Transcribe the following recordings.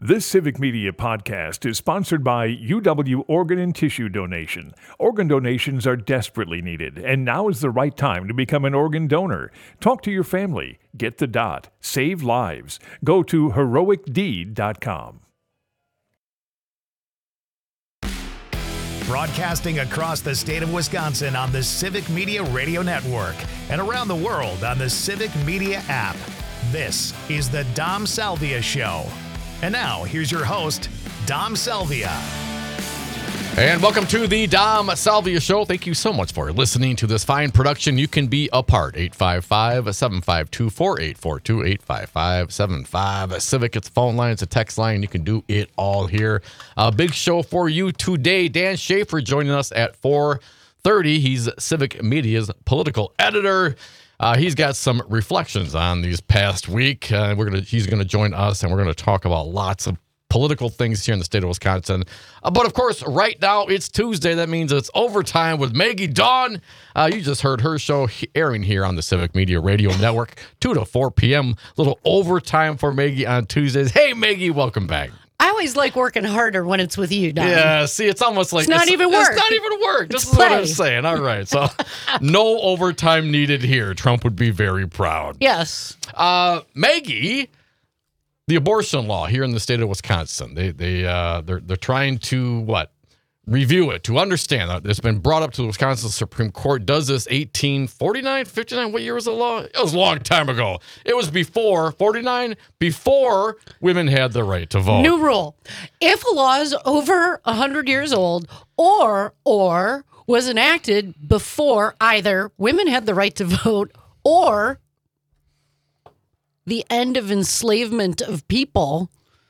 This Civic Media podcast is sponsored by UW Organ and Tissue Donation. Organ donations are desperately needed, and now is the right time to become an organ donor. Talk to your family. Get the dot. Save lives. Go to heroicdeed.com. Broadcasting across the state of Wisconsin on the Civic Media Radio Network and around the world on the Civic Media app. This is the Dom Salvia Show. And now, here's your host, Dom Salvia. And welcome to the Dom Salvia Show. Thank you so much for listening to this fine production. You can be a part. 855-752-4842, 855-75 Civic. It's a phone line. It's a text line. You can do it all here. A big show for you today. Dan Schaefer joining us at 4:30. He's Civic Media's political editor. He's got some reflections on these past week. He's gonna join us, and we're gonna talk about lots of political things here in the state of Wisconsin. But of course, right now it's Tuesday. That means it's overtime with Maggie Dawn. You just heard her show airing here on the Civic Media Radio Network, 2 to 4 p.m. Little overtime for Maggie on Tuesdays. Hey, Maggie, welcome back. I always like working harder when it's with you, Don. Yeah, see, it's almost like it's not even work. It's not even work. This is play. what I'm saying. All right, so no overtime needed here. Trump would be very proud. Yes. Maggie, the abortion law here in the state of Wisconsin, they're trying to review it, to understand that it's been brought up to the Wisconsin Supreme Court. Does this 1849, 59? What year was the law? It was a long time ago. It was before 49, before women had the right to vote. New rule: if a law is over 100 years old, or was enacted before either women had the right to vote or the end of enslavement of people,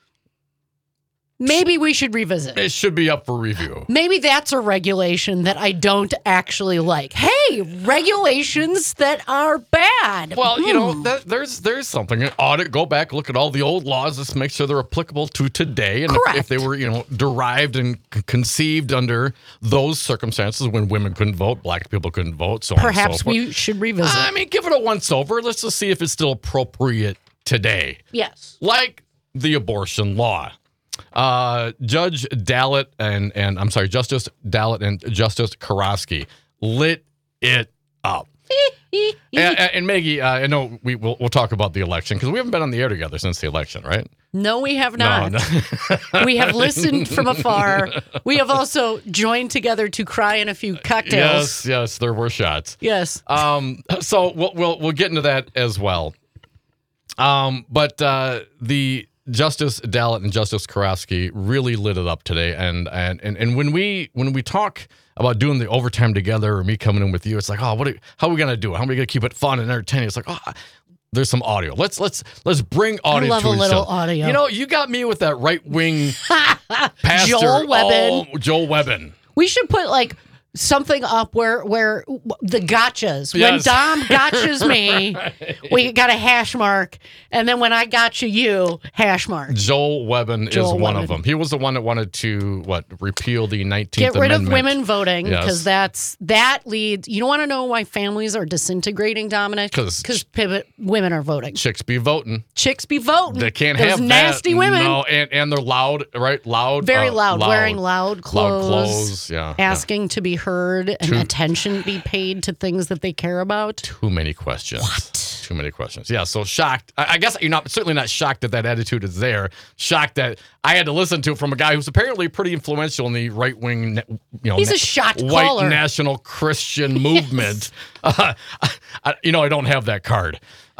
maybe we should revisit. It should be up for review. Maybe that's a regulation that I don't actually like. Hey, regulations that are bad. Well, you know, there's something. An audit, go back, look at all the old laws, just make sure they're applicable to today. And if they were, derived and conceived under those circumstances when women couldn't vote, black people couldn't vote, so perhaps on and so forth. we should revisit. I mean, give it a once over. Let's just see if it's still appropriate today. Yes. Like the abortion law. Justice Dallet and Justice Karofsky lit it up. and Maggie, I know we'll talk about the election because we haven't been on the air together since the election, right? No, we have not. No. We have listened from afar. We have also joined together to cry in a few cocktails. Yes, there were shots. Yes. So we'll get into that as well. But the Justice Dallet and Justice Karofsky really lit it up today, and when we talk about doing the overtime together, or me coming in with you, it's like, how are we gonna do it? How are we gonna keep it fun and entertaining? It's like, there's some audio. Let's bring audio. I love to a little itself. audio. You got me with that right wing pastor, Joel Webbin. Joel Webbin. We should put something up where the gotchas. Yes. When Dom gotchas me, right. We got a hash mark, and then when I gotcha you, hash mark. Joel Webbin is one of them. He was the one that wanted to repeal the 19th Amendment. Get rid of women voting, because that leads. You don't want to know why families are disintegrating, Dominic? Because women are voting. Chicks be voting. They can't Those have nasty that. women. No, and they're loud, right? Loud. Very loud. Wearing loud clothes. Loud clothes. Yeah. Asking to be heard and attention be paid to things that they care about. Too many questions. What? Too many questions. Yeah, so shocked. I guess you're certainly not shocked that attitude is there. Shocked that I had to listen to it from a guy who's apparently pretty influential in the right-wing, he's a shot white caller. national Christian movement. I don't have that card.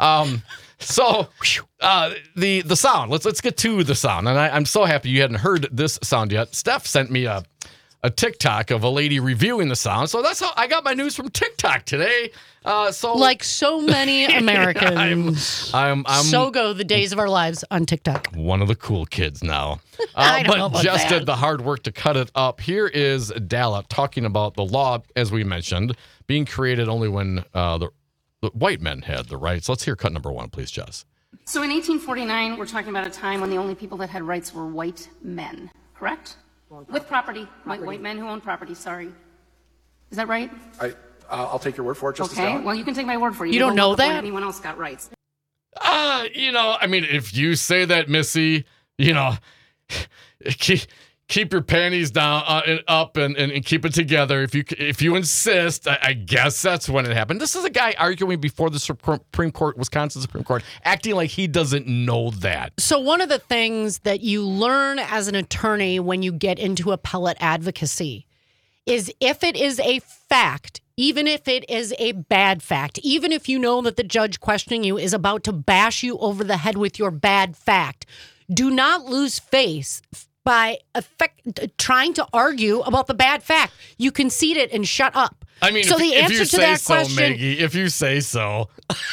So the sound. Let's get to the sound. And I'm so happy you hadn't heard this sound yet. Steph sent me a TikTok of a lady reviewing the sound. So that's how I got my news from TikTok today. Like so many Americans, I'm so go the days of our lives on TikTok. One of the cool kids now. I don't know about just that. did the hard work to cut it up. Here is Dallet talking about the law, as we mentioned, being created only when the white men had the rights. Let's hear cut number 1, please, Jess. So in 1849, we're talking about a time when the only people that had rights were white men, correct? With property. White men who own property, sorry. Is that right? I'll take your word for it, Justice Okay, Dallet. well, you can take my word for it. You don't know that? Anyone else got rights. If you say that, Missy, keep your panties down and up and keep it together. If you insist, I guess that's when it happened. This is a guy arguing before the Supreme Court, Wisconsin Supreme Court, acting like he doesn't know that. So one of the things that you learn as an attorney when you get into appellate advocacy is if it is a fact, even if it is a bad fact, even if you know that the judge questioning you is about to bash you over the head with your bad fact, do not lose face by trying to argue about the bad fact. You concede it and shut up. I mean, so the answer to that question, Maggie, if you say so.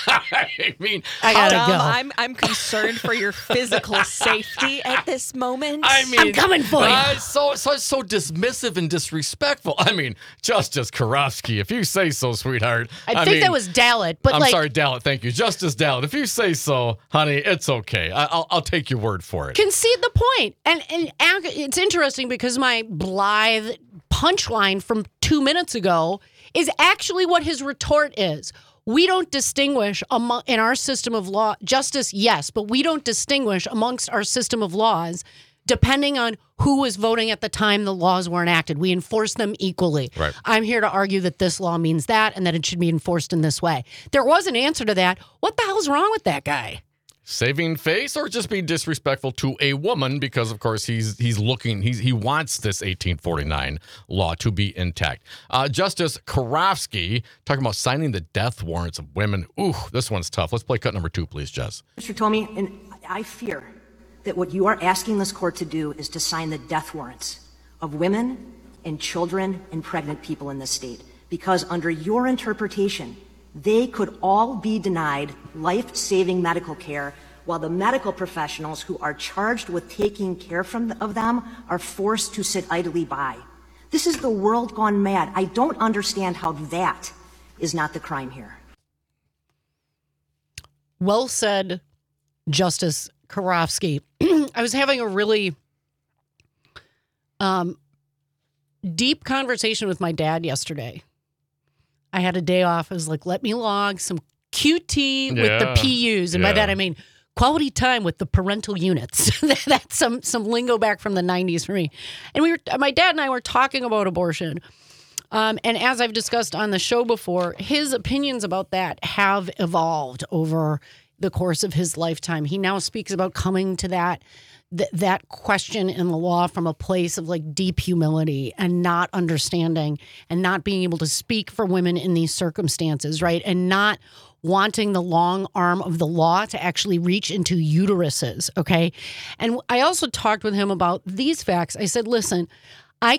I mean, I gotta go. I'm concerned for your physical safety at this moment. I mean, I'm coming for you. So dismissive and disrespectful. I mean, Justice Karofsky, if you say so, sweetheart. I think that was Dalit, but I'm sorry, Dalit. Thank you, Justice Dalit. If you say so, honey, it's okay. I'll take your word for it. Concede the point. And it's interesting because my blithe punchline from 2 minutes ago is actually what his retort is. We don't distinguish in our system of law, justice, yes, but we don't distinguish amongst our system of laws depending on who was voting at the time the laws were enacted. We enforce them equally. Right. I'm here to argue that this law means that and that it should be enforced in this way. There was an answer to that. What the hell's wrong with that guy? Saving face or just being disrespectful to a woman because, of course, he wants this 1849 law to be intact. Justice Karofsky talking about signing the death warrants of women. Ooh, this one's tough. Let's play cut number 2, please, Jess. Mr. Tomey, and I fear that what you are asking this court to do is to sign the death warrants of women and children and pregnant people in this state, because under your interpretation, they could all be denied life-saving medical care while the medical professionals who are charged with taking care of them are forced to sit idly by. This is the world gone mad. I don't understand how that is not the crime here. Well said, Justice Karofsky. I was having a really deep conversation with my dad yesterday. I had a day off. I was like, let me log some QT with the PUs. And by that, I mean quality time with the parental units. That's some lingo back from the 90s for me. And my dad and I were talking about abortion. And as I've discussed on the show before, his opinions about that have evolved over the course of his lifetime. He now speaks about coming to that question in the law from a place of like deep humility and not understanding and not being able to speak for women in these circumstances, right? And not wanting the long arm of the law to actually reach into uteruses, okay? And I also talked with him about these facts. I said, listen, I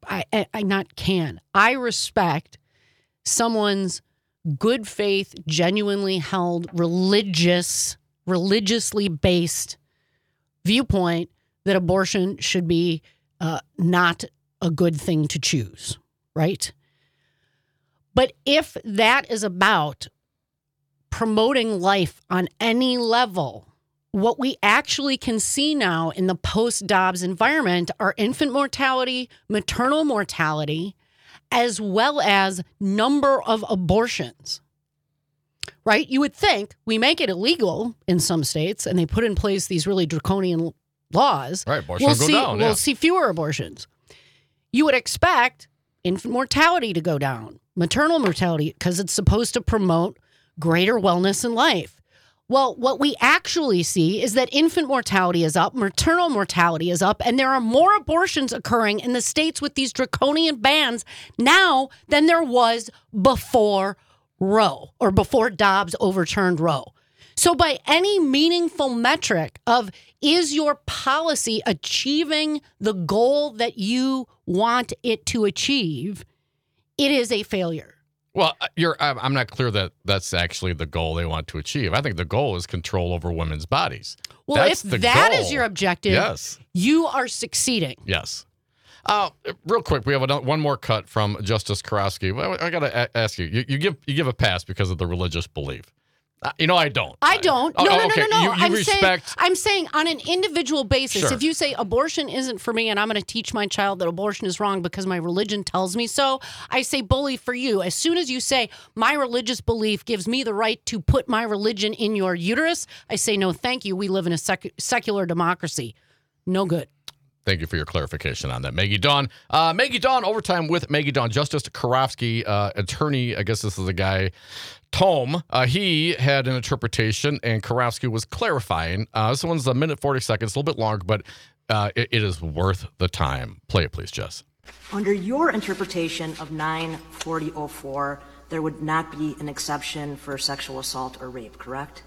respect someone's good faith, genuinely held, religiously based viewpoint that abortion should be not a good thing to choose, right? But if that is about promoting life on any level, what we actually can see now in the post-Dobbs environment are infant mortality, maternal mortality, as well as number of abortions. Right? You would think we make it illegal in some states and they put in place these really draconian laws. Right, abortion will go down. We'll see fewer abortions. You would expect infant mortality to go down, maternal mortality, because it's supposed to promote greater wellness in life. Well, what we actually see is that infant mortality is up, maternal mortality is up, and there are more abortions occurring in the states with these draconian bans now than there was before Roe or before Dobbs overturned Roe. So by any meaningful metric of is your policy achieving the goal that you want it to achieve, it is a failure. Well, I'm not clear that that's actually the goal they want to achieve. I think the goal is control over women's bodies. Well, that's if the that goal. Is your objective, yes, you are succeeding. Yes. Real quick, we have one more cut from Justice Karofsky. I got to ask you. You give a pass because of the religious belief. I don't. I don't. No. You respect. I'm saying on an individual basis, Sure. If you say abortion isn't for me and I'm going to teach my child that abortion is wrong because my religion tells me so, I say bully for you. As soon as you say my religious belief gives me the right to put my religion in your uterus, I say no, thank you. We live in a secular democracy. No good. Thank you for your clarification on that, Maggie Dawn. Maggie Dawn, overtime with Maggie Dawn. Justice Karofsky, attorney, I guess this is a guy, Tome, he had an interpretation, and Karofsky was clarifying. This one's a minute 40 seconds, a little bit long, but it is worth the time. Play it, please, Jess. Under your interpretation of 94004, there would not be an exception for sexual assault or rape, correct?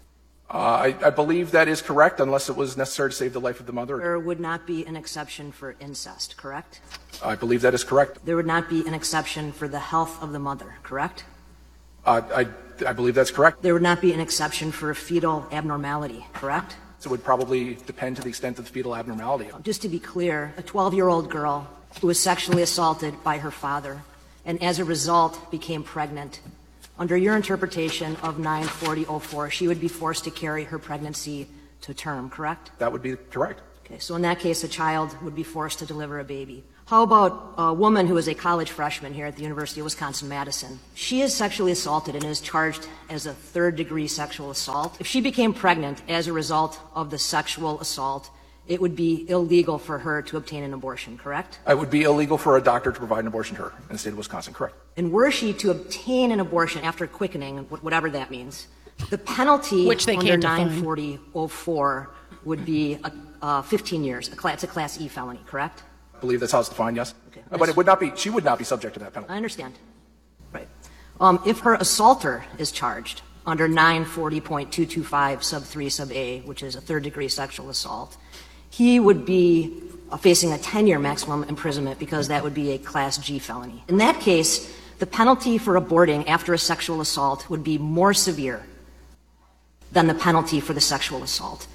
I believe that is correct, unless it was necessary to save the life of the mother. There would not be an exception for incest, correct? I believe that is correct. There would not be an exception for the health of the mother, correct? I believe that's correct. There would not be an exception for a fetal abnormality, correct? So it would probably depend to the extent of the fetal abnormality. Just to be clear, a 12-year-old girl who was sexually assaulted by her father and as a result became pregnant, under your interpretation of 94004, she would be forced to carry her pregnancy to term, correct? That would be correct. Okay, so in that case, a child would be forced to deliver a baby. How about a woman who is a college freshman here at the University of Wisconsin-Madison? She is sexually assaulted and is charged as a third-degree sexual assault. If she became pregnant as a result of the sexual assault, it would be illegal for her to obtain an abortion, correct? It would be illegal for a doctor to provide an abortion to her in the state of Wisconsin, correct. And were she to obtain an abortion after quickening, whatever that means, the penalty Which they under can't define. 94004 would be 15 years. It's a Class E felony, correct? I believe that's how it's defined, yes. Okay. But it would not be, she would not be subject to that penalty. I understand. Right. If her assaulter is charged under 940.225 sub 3 sub A, which is a third-degree sexual assault, he would be facing a 10-year maximum imprisonment because that would be a Class G felony. In that case, the penalty for aborting after a sexual assault would be more severe than the penalty for the sexual assault.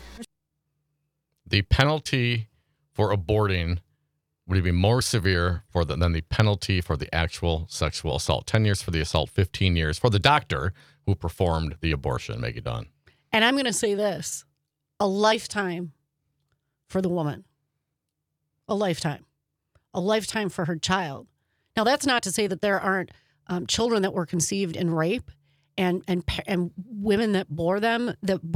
The penalty for aborting would be more severe than the penalty for the actual sexual assault. 10 years for the assault, 15 years for the doctor who performed the abortion, Maggie Dawn. And I'm going to say this, a lifetime for the woman. A lifetime for her child. Now, that's not to say that there aren't children that were conceived in rape and women that bore them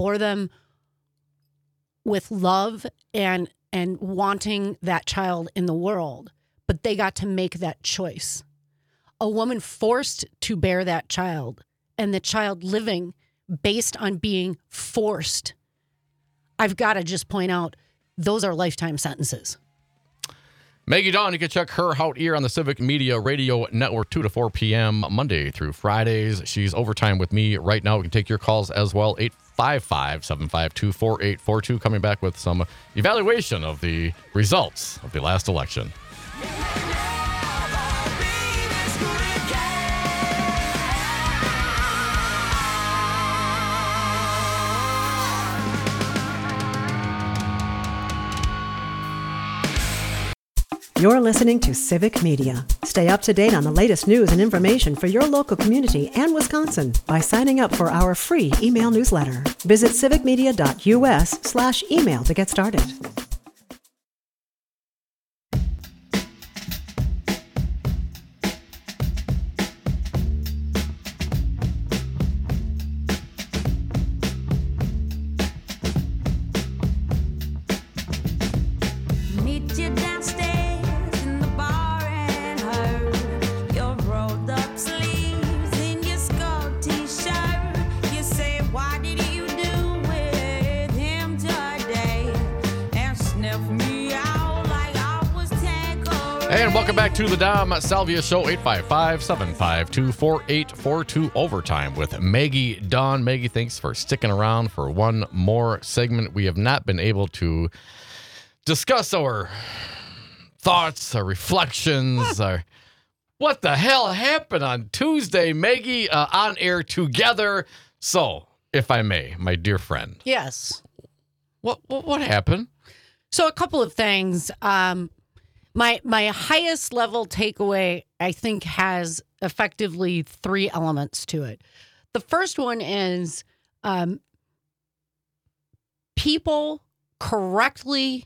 with love and wanting that child in the world, but they got to make that choice. A woman forced to bear that child and the child living based on being forced. I've got to just point out, those are lifetime sentences. Maggie Dawn, you can check her out here on the Civic Media Radio Network 2 to 4 p.m. Monday through Fridays. She's overtime with me right now. We can take your calls as well, 855-752-4842. Coming back with some evaluation of the results of the last election. You're listening to Civic Media. Stay up to date on the latest news and information for your local community and Wisconsin by signing up for our free email newsletter. Visit civicmedia.us/email to get started. And welcome back to the Dom Salvia Show, 855-752-4842, overtime with Maggie Dawn. Maggie, thanks for sticking around for one more segment. We have not been able to discuss our thoughts, our reflections, our what the hell happened on Tuesday, Maggie, on air together. So, if I may, my dear friend. Yes. What happened? So a couple of things. My highest level takeaway, I think, has effectively three elements to it. The first one is people correctly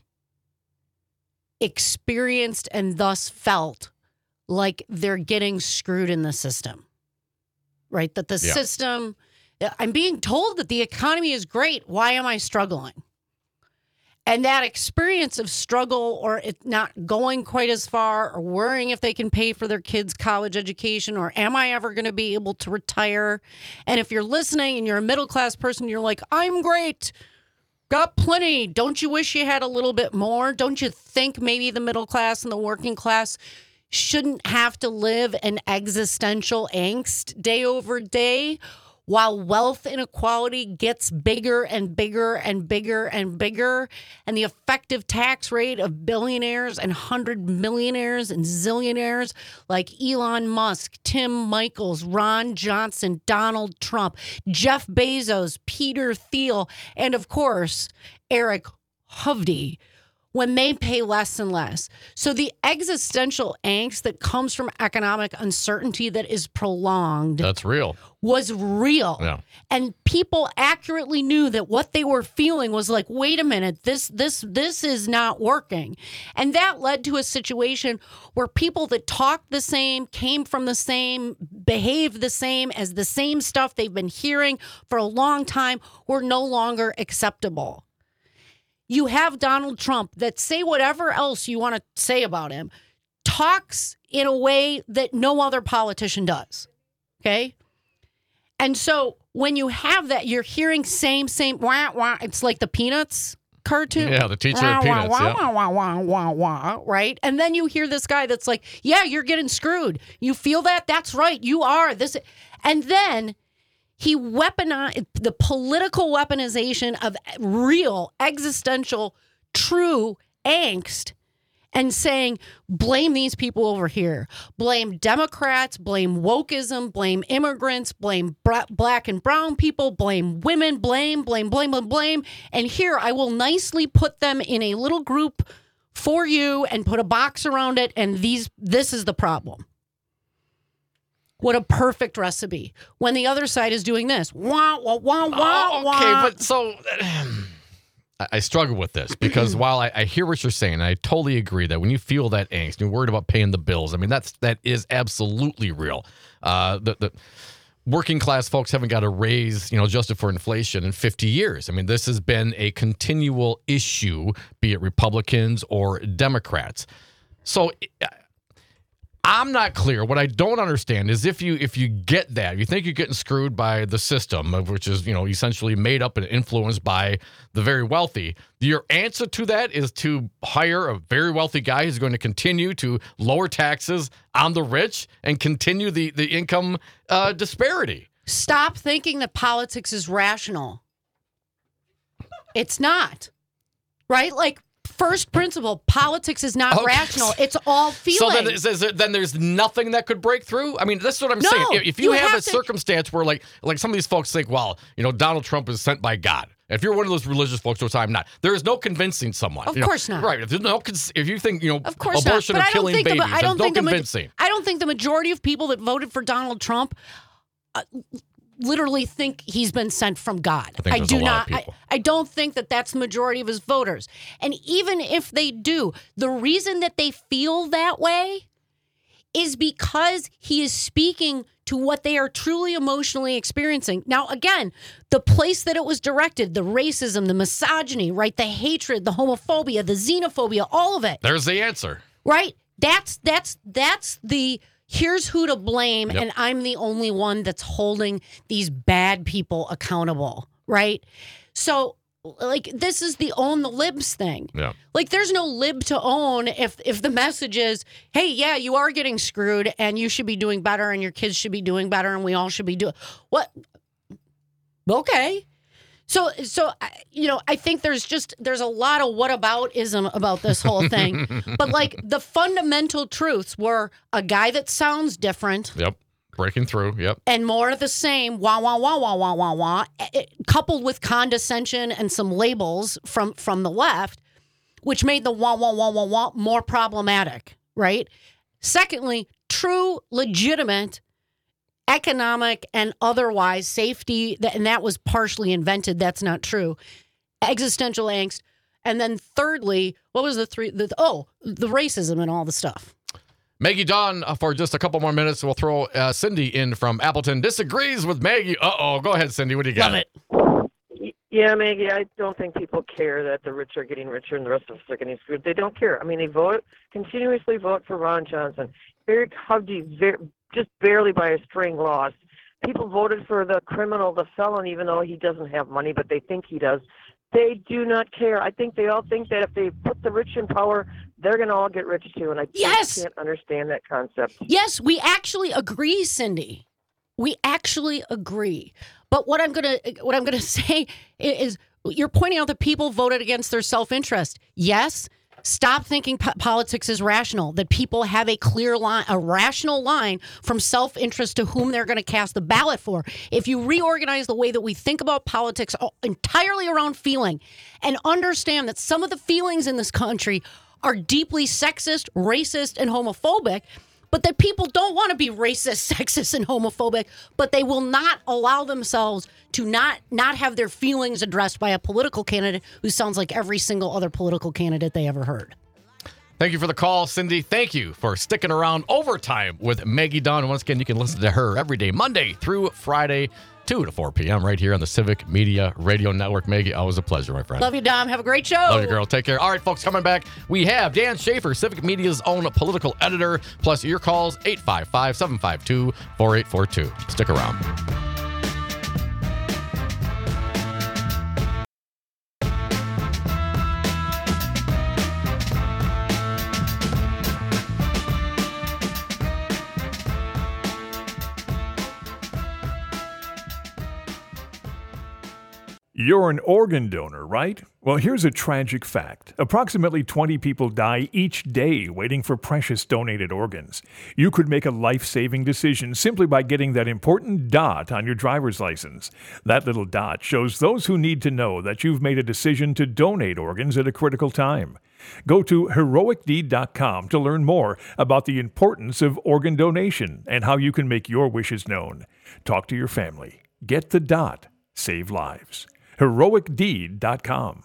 experienced and thus felt like they're getting screwed in the system, right? That the system, I'm being told that the economy is great. Why am I struggling? And that experience of struggle or it not going quite as far or worrying if they can pay for their kids' college education or am I ever going to be able to retire? And if you're listening and you're a middle-class person, you're like, I'm great, got plenty. Don't you wish you had a little bit more? Don't you think maybe the middle class and the working class shouldn't have to live an existential angst day over day? While wealth inequality gets bigger and bigger and bigger and bigger, and the effective tax rate of billionaires and 100 millionaires and zillionaires like Elon Musk, Tim Michaels, Ron Johnson, Donald Trump, Jeff Bezos, Peter Thiel, and of course, Eric Hovde, when they pay less and less. So the existential angst that comes from economic uncertainty that is prolonged. That's real. Was real. Yeah. And people accurately knew that what they were feeling was like, wait a minute, this is not working. And that led to a situation where people that talked the same, came from the same, behaved the same as the same stuff they've been hearing for a long time were no longer acceptable. You have Donald Trump that, say whatever else you want to say about him, talks in a way that no other politician does. Okay? And so when you have that, you're hearing same, wah, wah. It's like the Peanuts cartoon. Yeah, the teacher wah, of Peanuts. Wah, yeah. wah, wah, wah, wah, wah, right? And then you hear this guy that's like, yeah, you're getting screwed. You feel that? That's right. You are. And then he weaponized the political weaponization of real, existential, true angst and saying, blame these people over here. Blame Democrats, blame wokeism, blame immigrants, blame black and brown people, blame women, blame. And here I will nicely put them in a little group for you and put a box around it. And this is the problem. What a perfect recipe. When the other side is doing this. Wah, wah, wah, wah, wah. Okay, but so I struggle with this because while I hear what you're saying, I totally agree that when you feel that angst, you're worried about paying the bills. I mean, that is absolutely real. The working class folks haven't got a raise, adjusted for inflation in 50 years. I mean, this has been a continual issue, be it Republicans or Democrats. So I'm not clear. What I don't understand is if you get that, you think you're getting screwed by the system, which is, essentially made up and influenced by the very wealthy. Your answer to that is to hire a very wealthy guy who's going to continue to lower taxes on the rich and continue the income disparity. Stop thinking that politics is rational. It's not. Right? Like, first principle, politics is not rational. It's all feeling. So then there's nothing that could break through? I mean, that's what I'm saying. If you have a circumstance where like some of these folks think, well, Donald Trump is sent by God. If you're one of those religious folks, which I'm not, there is no convincing someone. Of course not. Right. If you think, of course abortion not. or killing babies, there's no convincing. I don't think the majority of people that voted for Donald Trump literally think he's been sent from God. I do not. I don't think that that's the majority of his voters. And even if they do, the reason that they feel that way is because he is speaking to what they are truly emotionally experiencing. Now, again, the place that it was directed, the racism, the misogyny, right? The hatred, the homophobia, the xenophobia, all of it. There's the answer. Right? That's the here's who to blame, and I'm the only one that's holding these bad people accountable, right? So, like, this is the own the libs thing. Yeah. Like, there's no lib to own if the message is, hey, yeah, you are getting screwed, and you should be doing better, and your kids should be doing better, and we all should be doing what? Okay. So I think there's a lot of whataboutism about this whole thing. But like the fundamental truths were a guy that sounds different. Yep. Breaking through. Yep. And more of the same, wah, wah, wah, wah, wah, wah, wah, coupled with condescension and some labels from the left, which made the wah, wah, wah, wah, wah more problematic, right? Secondly, true, legitimate economic and otherwise safety, and that was partially invented. That's not true. Existential angst. And then thirdly, what was the racism and all the stuff. Maggie Dawn, for just a couple more minutes, we'll throw Cindy in from Appleton. Disagrees with Maggie. Uh-oh. Go ahead, Cindy. What do you got? Love it. Yeah, Maggie, I don't think people care that the rich are getting richer and the rest of us are getting screwed. They don't care. I mean, they continuously vote for Ron Johnson. Eric Hovde just barely by a string lost. People voted for the criminal, the felon, even though he doesn't have money, but they think he does. They do not care. I think they all think that if they put the rich in power, they're going to all get rich too. And I just can't understand that concept. Yes, we actually agree, Cindy. We actually agree. But what I'm gonna say is, you're pointing out that people voted against their self-interest. Yes, stop thinking politics is rational. That people have a clear line, a rational line from self-interest to whom they're going to cast the ballot for. If you reorganize the way that we think about politics entirely around feeling, and understand that some of the feelings in this country are deeply sexist, racist, and homophobic. But that people don't want to be racist, sexist, and homophobic, but they will not allow themselves to not have their feelings addressed by a political candidate who sounds like every single other political candidate they ever heard. Thank you for the call, Cindy. Thank you for sticking around overtime with Maggie Dawn. Once again, you can listen to her every day, Monday through Friday, 2 to 4 p.m. right here on the Civic Media Radio Network. Maggie, always a pleasure, my friend. Love you, Dom. Have a great show. Love you, girl. Take care. All right, folks, coming back, we have Dan Schaefer, Civic Media's own political editor, plus your calls, 855-752-4842. Stick around. You're an organ donor, right? Well, here's a tragic fact. Approximately 20 people die each day waiting for precious donated organs. You could make a life-saving decision simply by getting that important dot on your driver's license. That little dot shows those who need to know that you've made a decision to donate organs at a critical time. Go to heroicdeed.com to learn more about the importance of organ donation and how you can make your wishes known. Talk to your family. Get the dot. Save lives. heroicdeed.com.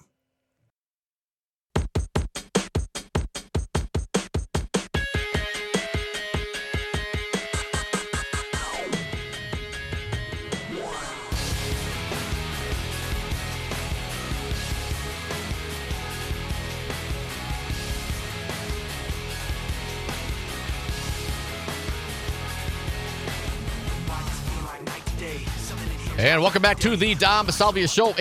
And welcome back to the Dom Salvia Show,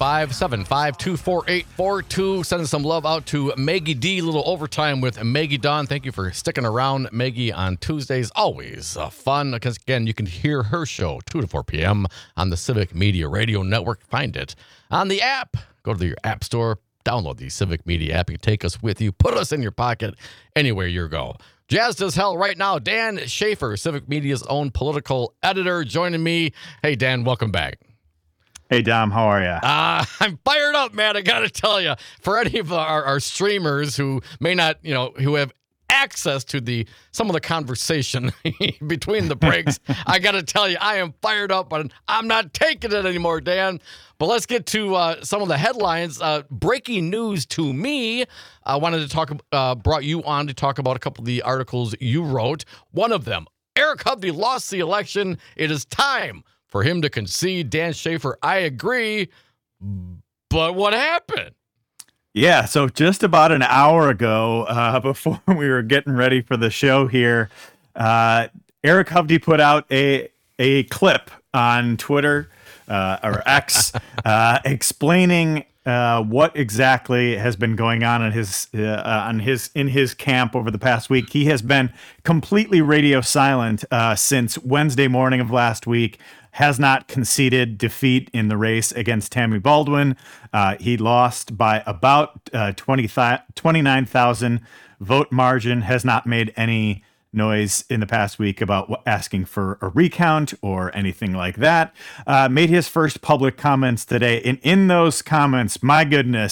855-752-4842. Sending some love out to Maggie D. Little overtime with Maggie Dawn. Thank you for sticking around, Maggie, on Tuesdays. Always fun, because, again, you can hear her show 2 to 4 p.m. on the Civic Media Radio Network. Find it on the app. Go to your app store, download the Civic Media app. You can take us with you, put us in your pocket anywhere you go. Jazzed as hell right now. Dan Schaefer, Civic Media's own political editor, joining me. Hey, Dan, welcome back. Hey, Dom, how are you? I'm fired up, man. I got to tell you, for any of our streamers who may not, who have access to some of the conversation between the breaks, I got to tell you, I am fired up, but I'm not taking it anymore, Dan. But let's get to some of the headlines. Breaking news to me. I wanted to brought you on to talk about a couple of the articles you wrote. One of them, Eric Hovde lost the election. It is time for him to concede. Dan Schaefer, I agree. But what happened? Yeah, so just about an hour ago, before we were getting ready for the show here, Eric Hovde put out a clip on Twitter or X explaining what exactly has been going on in his camp over the past week. He has been completely radio silent since Wednesday morning of last week. Has not conceded defeat in the race against Tammy Baldwin. He lost by about 29,000 vote margin. Has not made any noise in the past week about asking for a recount or anything like that. Made his first public comments today. And in those comments, my goodness,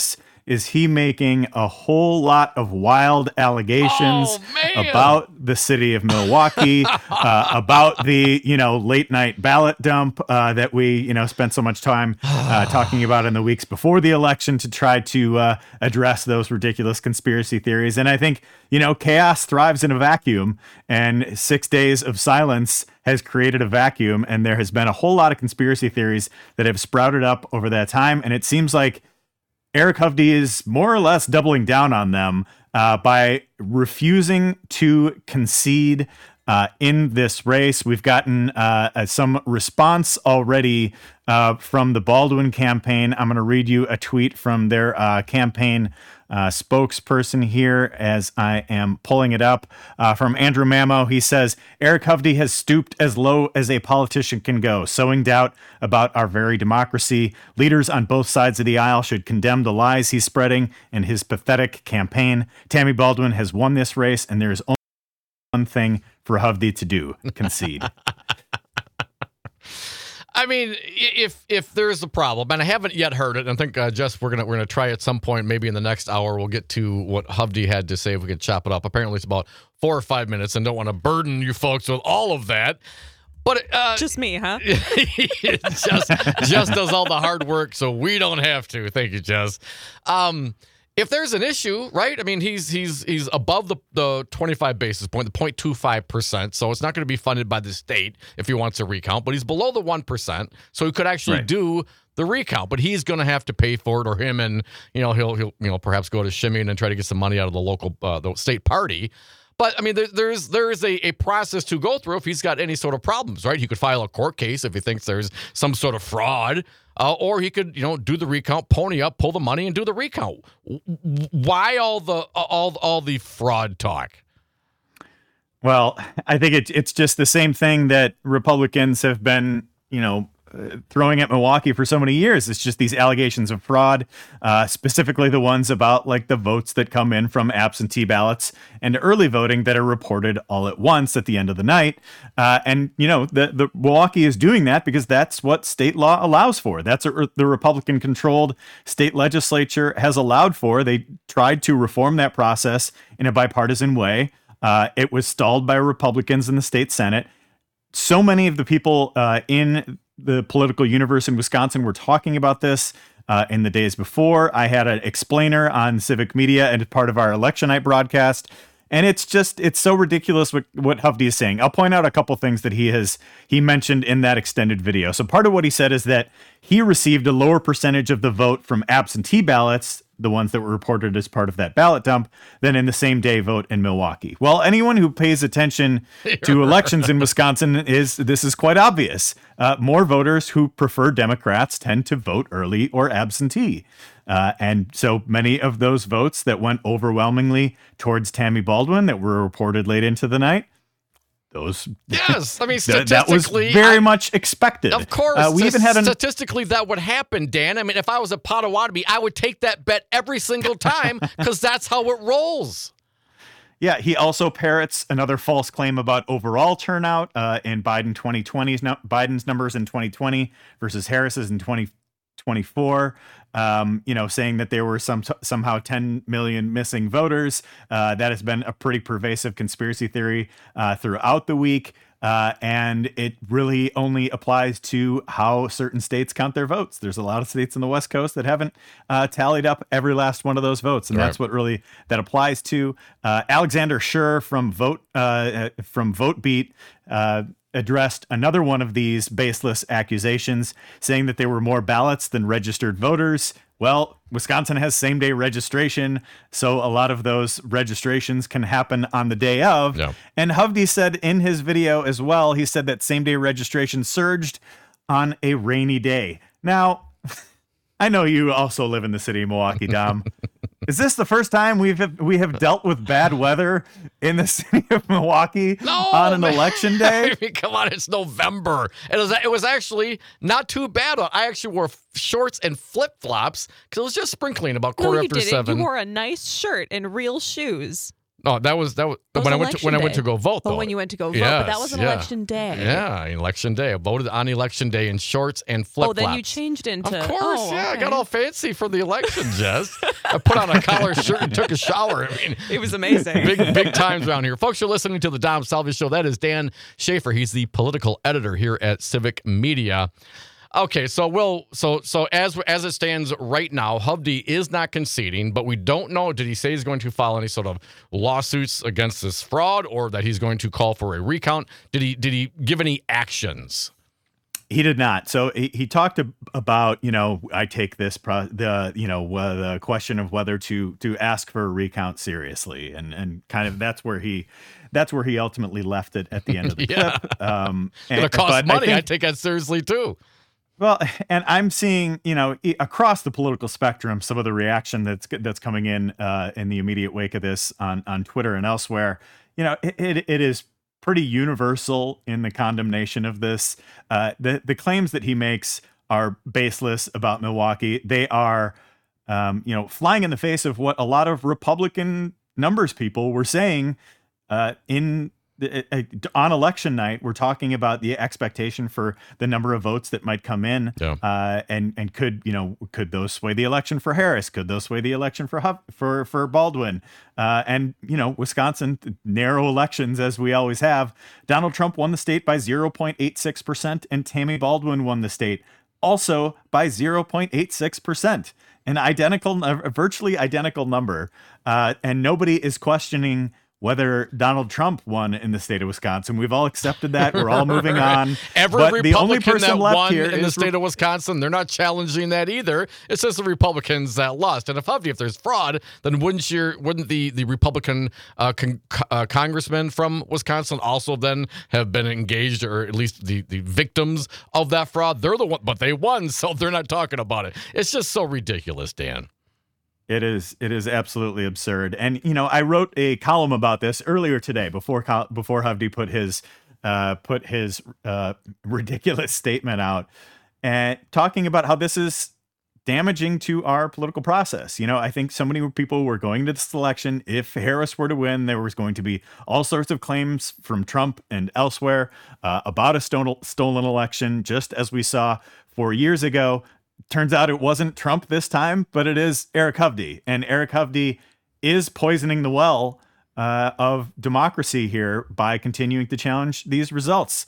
is he making a whole lot of wild allegations about the city of Milwaukee, about the, late night ballot dump that we, spent so much time talking about in the weeks before the election to try to address those ridiculous conspiracy theories. And I think, chaos thrives in a vacuum, and 6 days of silence has created a vacuum. And there has been a whole lot of conspiracy theories that have sprouted up over that time. And it seems like Eric Hovde is more or less doubling down on them by refusing to concede in this race. We've gotten some response already from the Baldwin campaign. I'm going to read you a tweet from their campaign spokesperson here as I am pulling it up from Andrew Mamo. He says, Eric Hovde has stooped as low as a politician can go, sowing doubt about our very democracy. Leaders on both sides of the aisle should condemn the lies he's spreading in his pathetic campaign. Tammy Baldwin has won this race, and there is only one thing for Hovde to do: concede. I mean, if there's a problem, and I haven't yet heard it, and I think Jess, we're gonna try at some point, maybe in the next hour, we'll get to what Hovde had to say if we could chop it up. Apparently, it's about 4 or 5 minutes, and don't want to burden you folks with all of that. But just me, huh? Jess does all the hard work, so we don't have to. Thank you, Jess. If there's an issue, right? I mean, he's above the 25 basis point, the 0.25%. So it's not going to be funded by the state if he wants a recount, but he's below the 1%. So he could actually do the recount, but he's going to have to pay for it, or him, and he'll perhaps go to Shimmy and try to get some money out of the local the state party. But I mean, there is a process to go through if he's got any sort of problems, right? He could file a court case if he thinks there's some sort of fraud. Or he could, do the recount, pony up, pull the money, and do the recount. Why all the fraud talk? Well, I think it's just the same thing that Republicans have been, throwing at Milwaukee for so many years. It's just these allegations of fraud, specifically the ones about like the votes that come in from absentee ballots and early voting that are reported all at once at the end of the night. And the Milwaukee is doing that because that's what state law allows for. That's what the Republican-controlled state legislature has allowed for. They tried to reform that process in a bipartisan way. It was stalled by Republicans in the state Senate. So many of the people in the political universe in Wisconsin were talking about this in the days before. I had an explainer on Civic Media and part of our election night broadcast. And it's so ridiculous what Hovde is saying. I'll point out a couple things that he mentioned in that extended video. So part of what he said is that he received a lower percentage of the vote from absentee ballots, the ones that were reported as part of that ballot dump, than in the same day vote in Milwaukee. Well, anyone who pays attention to elections in Wisconsin this is quite obvious. More voters who prefer Democrats tend to vote early or absentee. And so many of those votes that went overwhelmingly towards Tammy Baldwin that were reported late into the night, yes, I mean, statistically, that was very much expected. Of course, we even had statistically that would happen, Dan. I mean, if I was a Potawatomi, I would take that bet every single time because that's how it rolls. Yeah, he also parrots another false claim about overall turnout in Biden's numbers in 2020 versus Harris's in 2024. Saying that there were somehow 10 million missing voters. That has been a pretty pervasive conspiracy theory throughout the week. And it really only applies to how certain states count their votes. There's a lot of states on the West Coast that haven't tallied up every last one of those votes. And that's what really that applies to. Alexander Schur from VoteBeat addressed another one of these baseless accusations, saying that there were more ballots than registered voters. Well, Wisconsin has same-day registration, so a lot of those registrations can happen on the day of. Yeah. And Hovde said in his video as well, he said that same-day registration surged on a rainy day. Now, I know you also live in the city of Milwaukee, Dom. Is this the first time we have dealt with bad weather in the city of Milwaukee on an election day? I mean, come on, it's November. It was actually not too bad. I actually wore shorts and flip-flops because it was just sprinkling about 7:15. You wore a nice shirt and real shoes. No, that was when I went to go vote. But though. when you went to go vote, Yes, but that was an yeah. election day. Yeah, election day. I voted on election day in shorts and flip flops. Oh, then you changed into. Of course, oh, I got all fancy for the election, Jess. I put on a collar shirt and took a shower. I mean, it was amazing. Big times around here, folks. You're listening to the Dom Salvia Show. That is Dan Schaefer. He's the political editor here at Civic Media. Okay, so as it stands right now, Hovde is not conceding, but we don't know. Did he say he's going to file any sort of lawsuits against this fraud, or that he's going to call for a recount? Did he give any actions? He did not. So he talked about, I take this the question of whether to ask for a recount seriously, and kind of that's where he ultimately left it at the end of the clip. It costs money. I take that seriously too. Well, and I'm seeing, across the political spectrum, some of the reaction that's coming in the immediate wake of this on Twitter and elsewhere. It is pretty universal in the condemnation of this. The claims that he makes are baseless about Milwaukee. They are, flying in the face of what a lot of Republican numbers people were saying on election night. We're talking about the expectation for the number of votes that might come in, and could those sway the election for Harris? Could those sway the election for Baldwin? And Wisconsin, narrow elections as we always have. Donald Trump won the state by 0.86%, and Tammy Baldwin won the state also by 0.86%. A virtually identical number, and nobody is questioning whether Donald Trump won in the state of Wisconsin. We've all accepted that. We're all moving on. Every but Republican the only person that left won here in the state of Wisconsin, they're not challenging that either. It's just the Republicans that lost. And if there's fraud, then wouldn't the Republican congressman from Wisconsin also then have been engaged, or at least the victims of that fraud? They're the one, but they won, so they're not talking about it. It's just so ridiculous, Dan. It is absolutely absurd. And, I wrote a column about this earlier today before Hovde put his ridiculous statement out, and talking about how this is damaging to our political process. I think so many people were going to this election. If Harris were to win, there was going to be all sorts of claims from Trump and elsewhere about a stolen election, just as we saw 4 years ago. Turns out it wasn't Trump this time, but it is Eric Hovde. And Eric Hovde is poisoning the well of democracy here by continuing to challenge these results.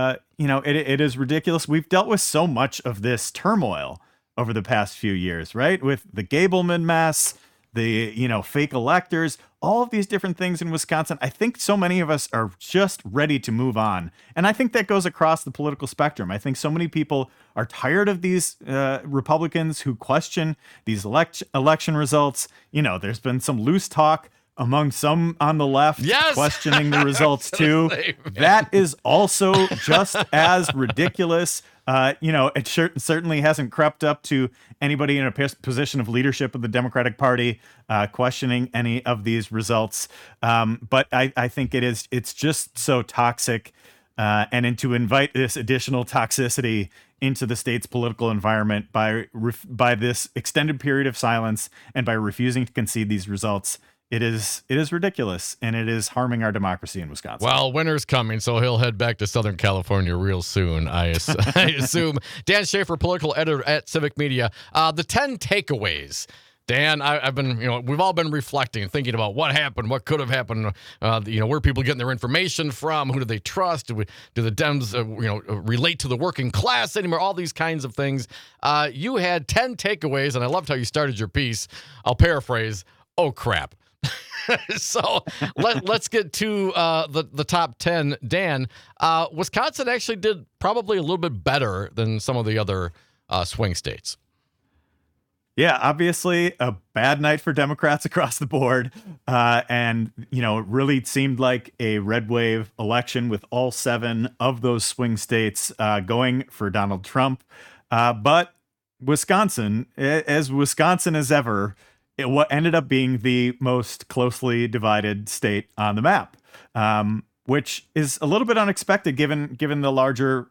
It is ridiculous. We've dealt with so much of this turmoil over the past few years, right? With the Gableman mess, the fake electors, all of these different things in Wisconsin. I think so many of us are just ready to move on. And I think that goes across the political spectrum. I think so many people are tired of these Republicans who question these election results. There's been some loose talk among some on the left questioning the results too. That is also just as ridiculous. It certainly hasn't crept up to anybody in a position of leadership of the Democratic Party questioning any of these results. But I think it's just so toxic. And to invite this additional toxicity into the state's political environment by this extended period of silence and by refusing to concede these results, it is ridiculous, and it is harming our democracy in Wisconsin. Well, winter's coming, so he'll head back to Southern California real soon, I assume. Dan Schaefer, political editor at Civic Media. The 10 takeaways. Dan, I've been, we've all been reflecting, thinking about what happened, what could have happened, where people getting their information from, who do they trust, do the Dems, relate to the working class anymore, all these kinds of things. You had 10 takeaways, and I loved how you started your piece. I'll paraphrase, oh, crap. So let's get to the top 10. Dan, Wisconsin actually did probably a little bit better than some of the other swing states. Yeah, obviously a bad night for Democrats across the board. And, it really seemed like a red wave election with all 7 of those swing states going for Donald Trump. But Wisconsin, as Wisconsin as ever, what ended up being the most closely divided state on the map, which is a little bit unexpected given the larger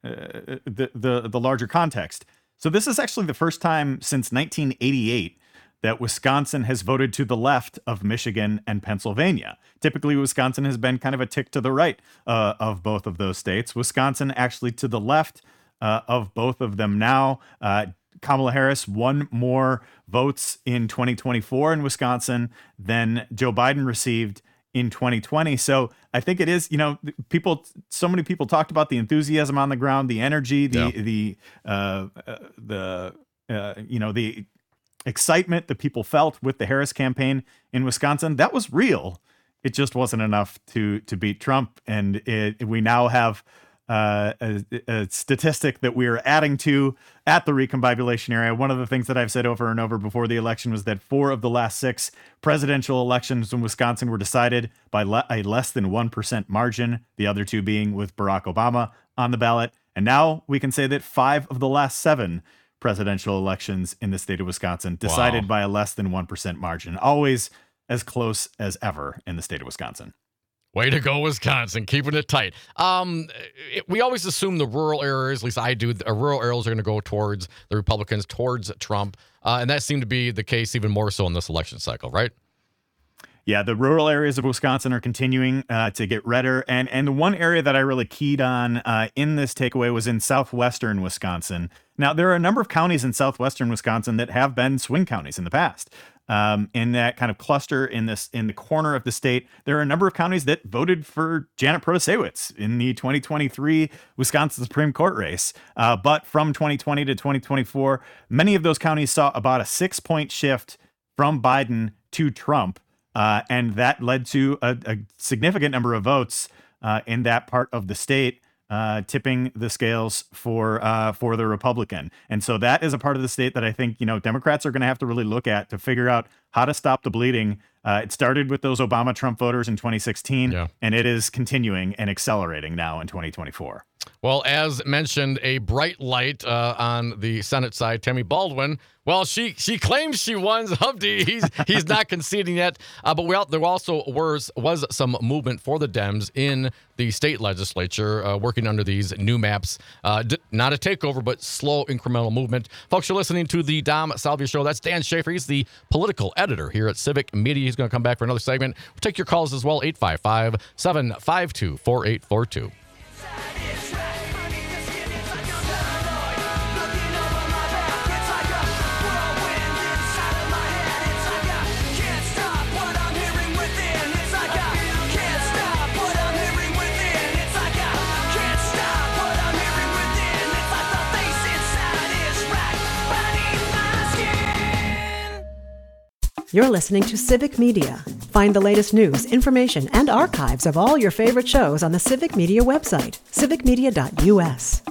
the larger context. So this is actually the first time since 1988 that Wisconsin has voted to the left of Michigan and Pennsylvania. Typically, Wisconsin has been kind of a tick to the right of both of those states. Wisconsin actually to the left of both of them now. Kamala Harris won more votes in 2024 in Wisconsin than Joe Biden received in 2020. So I think it is, so many people talked about the enthusiasm on the ground, the energy, the excitement that people felt with the Harris campaign in Wisconsin. That was real. It just wasn't enough to beat Trump. And we now have a statistic that we're adding to at the recombobulation area. One of the things that I've said over and over before the election was that 4 of the last 6 presidential elections in Wisconsin were decided by a less than 1% margin, the other 2 being with Barack Obama on the ballot. And now we can say that 5 of the last 7 presidential elections in the state of Wisconsin decided by a less than 1% margin, always as close as ever in the state of Wisconsin. Way to go, Wisconsin, keeping it tight. We always assume the rural areas, at least I do, the rural areas are going to go towards the Republicans, towards Trump. And that seemed to be the case even more so in this election cycle, right? Yeah, the rural areas of Wisconsin are continuing to get redder. And the one area that I really keyed on in this takeaway was in southwestern Wisconsin. Now, there are a number of counties in southwestern Wisconsin that have been swing counties in the past. In that kind of cluster in the corner of the state, there are a number of counties that voted for Janet Protasiewicz in the 2023 Wisconsin Supreme Court race. But from 2020 to 2024, many of those counties saw about a 6-point shift from Biden to Trump. And that led to a significant number of votes in that part of the state, tipping the scales for the Republican. And so that is a part of the state that I think, Democrats are going to have to really look at to figure out how to stop the bleeding. It started with those Obama-Trump voters in 2016, and it is continuing and accelerating now in 2024. Well, as mentioned, a bright light on the Senate side, Tammy Baldwin. Well, she claims she won. Hovde, he's not conceding yet. But there also was some movement for the Dems in the state legislature, working under these new maps. Not a takeover, but slow incremental movement. Folks, you're listening to the Dom Salvia Show. That's Dan Schaefer. He's the political editor here at Civic Media. He's going to come back for another segment. We'll take your calls as well, 855-752-4842. You're listening to Civic Media. Find the latest news, information, and archives of all your favorite shows on the Civic Media website, civicmedia.us.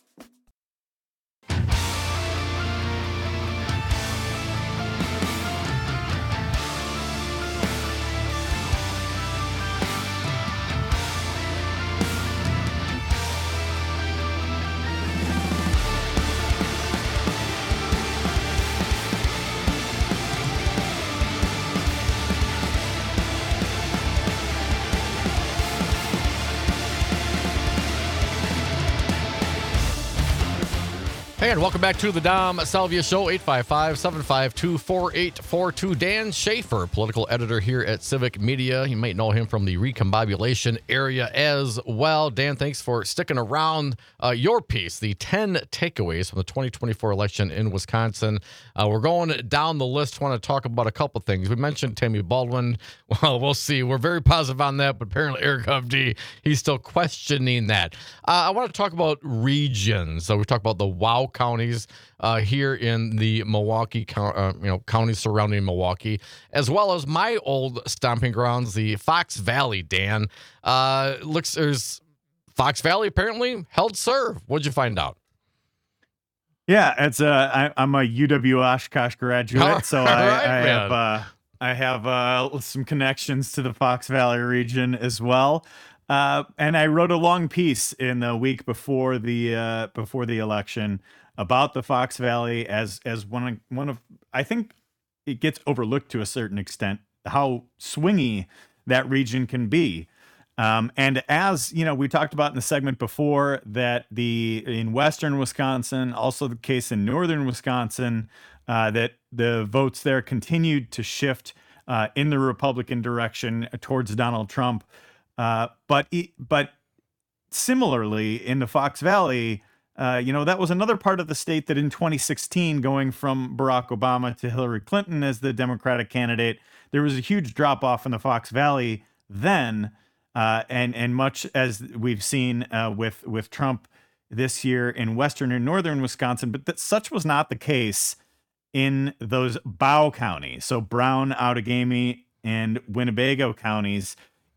Hey, and welcome back to the Dom Salvia Show, 855-752-4842. Dan Schaefer, political editor here at Civic Media. You might know him from the recombobulation area as well. Dan, thanks for sticking around. Your piece, the 10 takeaways from the 2024 election in Wisconsin. We're going down the list. Want to talk about a couple things. We mentioned Tammy Baldwin. Well, we'll see. We're very positive on that, but apparently Eric Hovde, he's still questioning that. I want to talk about regions. So we talked about the WOW counties here in the Milwaukee, counties surrounding Milwaukee, as well as my old stomping grounds, the Fox Valley. Dan, there's Fox Valley apparently held serve. What'd you find out? Yeah, it's I'm a UW Oshkosh graduate, so I have some connections to the Fox Valley region as well. And I wrote a long piece in the week before the election about the Fox Valley as one of I think it gets overlooked to a certain extent how swingy that region can be. And as you know, we talked about in the segment before that in western Wisconsin, also the case in northern Wisconsin, that the votes there continued to shift in the Republican direction towards Donald Trump. But similarly, in the Fox Valley, that was another part of the state that in 2016, going from Barack Obama to Hillary Clinton as the Democratic candidate, there was a huge drop off in the Fox Valley then. And much as we've seen with Trump this year in western and northern Wisconsin, but that such was not the case in those Bow counties. So Brown, Outagamie, and Winnebago counties,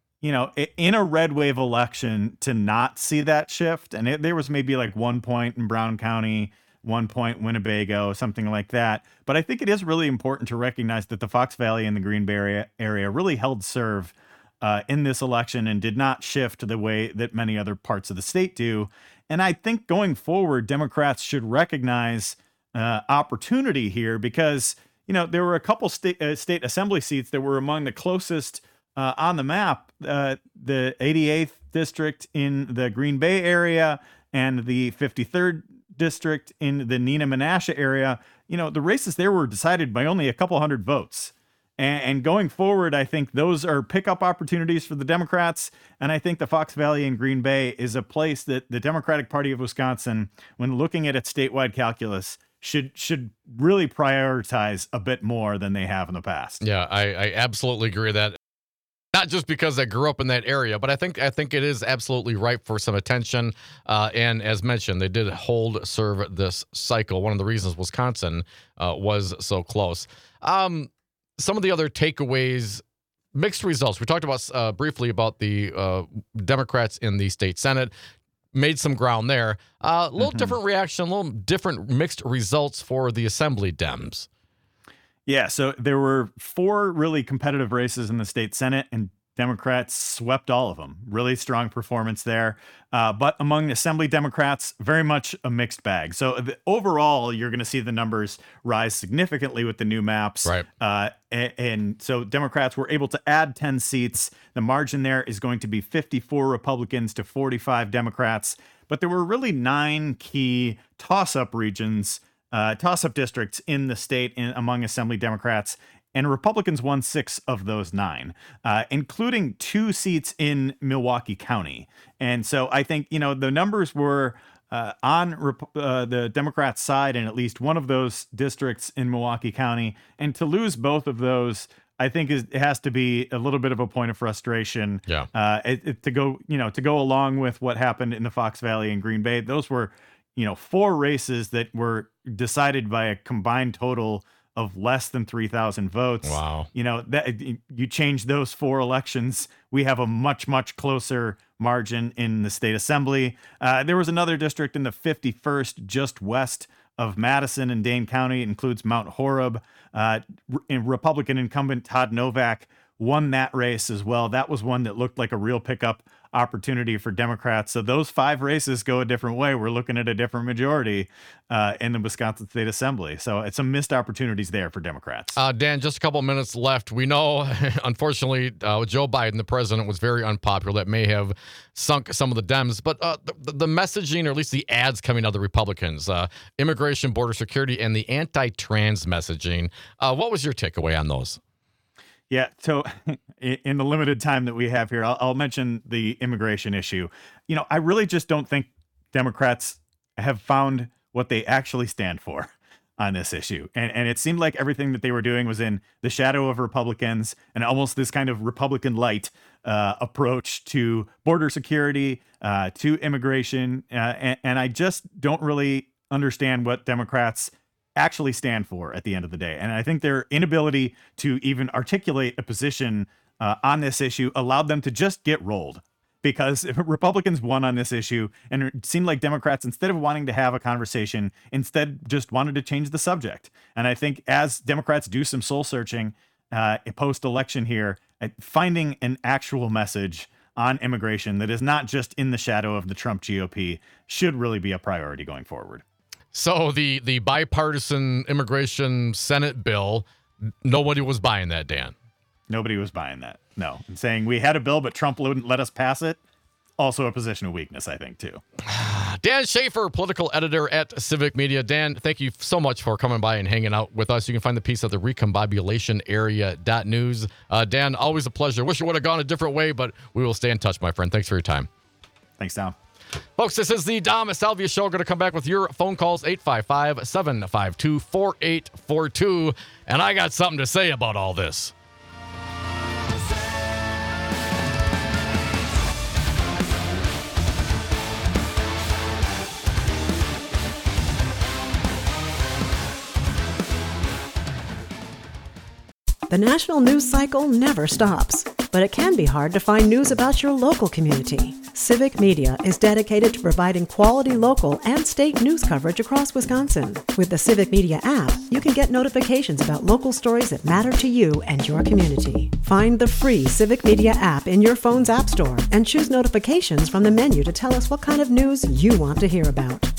in a red wave election, to not see that shift. And there was maybe like 1 point in Brown County, 1 point Winnebago, something like that. But I think it is really important to recognize that the Fox Valley and the Green Bay area really held serve in this election and did not shift the way that many other parts of the state do. And I think going forward, Democrats should recognize opportunity here because, there were a couple state assembly seats that were among the closest on the map, the 88th district in the Green Bay area and the 53rd district in the Neenah Menasha area. The races there were decided by only a couple hundred votes. And going forward, I think those are pickup opportunities for the Democrats. And I think the Fox Valley and Green Bay is a place that the Democratic Party of Wisconsin, when looking at its statewide calculus, should really prioritize a bit more than they have in the past. Yeah, I absolutely agree with that. Not just because I grew up in that area, but I think it is absolutely ripe for some attention. And as mentioned, they did serve this cycle. One of the reasons Wisconsin was so close. Some of the other takeaways, mixed results. We talked about briefly about the Democrats in the state Senate. Made some ground there. A little different reaction, a little different mixed results for the Assembly Dems. Yeah, so there were 4 really competitive races in the state Senate, and Democrats swept all of them. Really strong performance there. But among Assembly Democrats, very much a mixed bag. So overall, you're going to see the numbers rise significantly with the new maps. Right. And so Democrats were able to add 10 seats. The margin there is going to be 54 Republicans to 45 Democrats. But there were really 9 key toss-up regions, toss-up districts in the state among Assembly Democrats. And Republicans won 6 of those 9, including 2 seats in Milwaukee County. And so I think, the numbers were on the Democrats' side in at least one of those districts in Milwaukee County. And to lose both of those, I think it has to be a little bit of a point of frustration. Yeah. To go along with what happened in the Fox Valley and Green Bay. Those were, 4 races that were decided by a combined total of less than 3,000 votes. Wow. That you change those 4 elections, we have a much, much closer margin in the state assembly. There was another district in the 51st, just west of Madison in Dane County. It includes Mount Horeb. Republican incumbent Todd Novak won that race as well. That was one that looked like a real pickup opportunity for Democrats. So those 5 races go a different way. We're looking at a different majority in the Wisconsin State Assembly. So it's some missed opportunities there for Democrats. Dan, just a couple minutes left. We know, unfortunately, Joe Biden, the president, was very unpopular. That may have sunk some of the Dems. But the messaging, or at least the ads coming out of the Republicans, immigration, border security, and the anti-trans messaging. What was your takeaway on those? Yeah, so in the limited time that we have here, I'll mention the immigration issue. I really just don't think Democrats have found what they actually stand for on this issue. And it seemed like everything that they were doing was in the shadow of Republicans and almost this kind of Republican light approach to border security, to immigration. And I just don't really understand what Democrats actually stand for at the end of the day. And I think their inability to even articulate a position on this issue allowed them to just get rolled, because Republicans won on this issue, and it seemed like Democrats, instead of wanting to have a conversation, instead just wanted to change the subject. And I think as Democrats do some soul searching post-election here, finding an actual message on immigration that is not just in the shadow of the Trump GOP should really be a priority going forward. So the bipartisan immigration Senate bill, nobody was buying that, Dan. Nobody was buying that. No. And saying we had a bill, but Trump wouldn't let us pass it. Also a position of weakness, I think, too. Dan Schaefer, political editor at Civic Media. Dan, thank you so much for coming by and hanging out with us. You can find the piece at the recombobulationarea.news. Dan, always a pleasure. Wish it would have gone a different way, but we will stay in touch, my friend. Thanks for your time. Thanks, Tom. Folks, this is the Dom Salvia Show. Going to come back with your phone calls, 855-752-4842. And I got something to say about all this. The national news cycle never stops, but it can be hard to find news about your local community. Civic Media is dedicated to providing quality local and state news coverage across Wisconsin. With the Civic Media app, you can get notifications about local stories that matter to you and your community. Find the free Civic Media app in your phone's app store and choose notifications from the menu to tell us what kind of news you want to hear about.